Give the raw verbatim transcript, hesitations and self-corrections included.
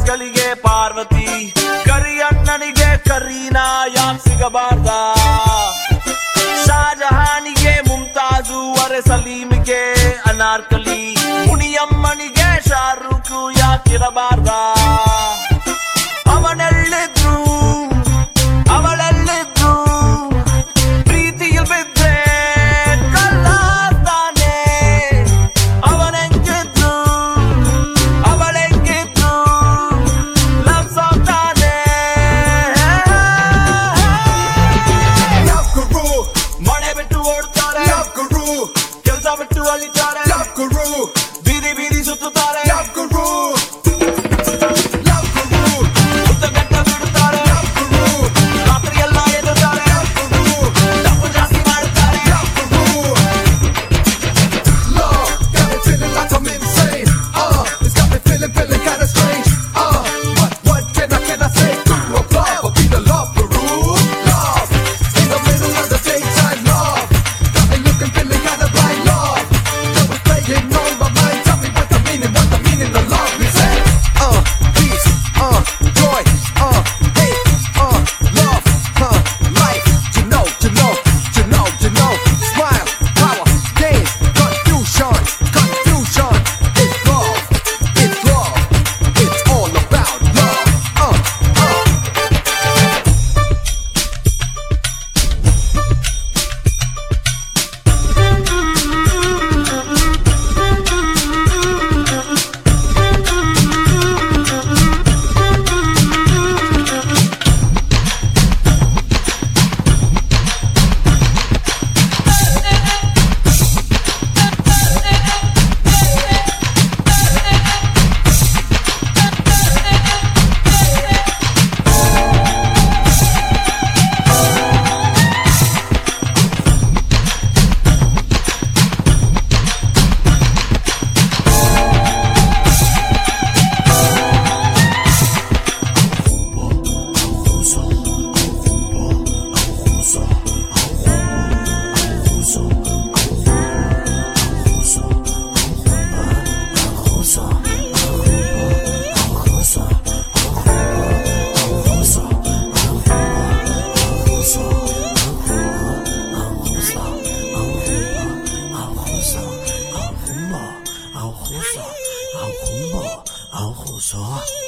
ಮಕ್ಕಳಿಗೆ ಪಾರ್ವತಿ, ಕರಿಯಣ್ಣನಿಗೆ ಕರೀನಾ ಯಾಕ್ ಸಿಗಬಾರ್ದ, ಶಾಜಹಾನಿಗೆ ಮುಮ್ತಾಜು, ಅರೆ ಸಲೀಮಿಗೆ ಅನಾರ್ಕಲಿ, ಮುನಿಯಮ್ಮನಿಗೆ ಶಾರುಖ್ ಯಾಕಿರಬಾರ್ದ, ಅವನೆಲ್ಲಿದ್ರು ಅವಳೆಲ್ಲಿದ್ರು ಪ್ರೀತಿಯಲ್ಲಿ ಬಿದ್ರೆ ಕಲ್ಲಾಸ್ತಾನೆ, ಅವನೆಂಗಿದ್ರು ಅವಳೆಂಗಿದ್ರು ಲವ್ ಸಾಂಗ್ ತಾನೆ. ಮನೆ ಬಿಟ್ಟು ಓಡ್ತಾರೆ, ಕೆಲಸ ಬಿಟ್ಟು ಅಳಿತಾರೆ, ಬೀದಿ ಬೀದಿ ಸುತ್ತುತ್ತಾರೆ, 好红色，好红色，好红色，好红色。